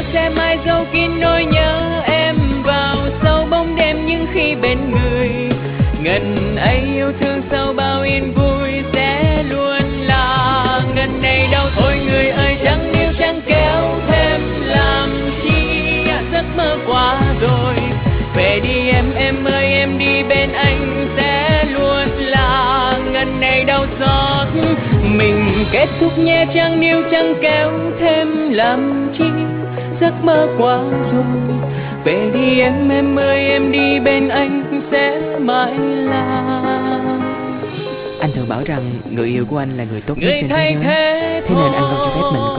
sẽ mãi giấu kín nỗi nhớ em vào sâu bóng đêm những khi bên người. Ngần ấy yêu thương sau bao yên vui sẽ luôn là ngần này đâu thôi người ơi, chẳng níu chẳng kéo thêm làm chi, giấc mơ qua rồi. Về đi em ơi, em đi bên anh sẽ luôn là ngần này đau xót. Mình kết thúc nhé, chẳng níu chẳng kéo thêm làm chi, giấc mơ qua rồi. Về đi em ơi, em đi bên anh sẽ mãi là. Anh thường bảo rằng người yêu của anh là người tốt nhất Người trên thay thế giới, thế thế nên anh không cho phép mình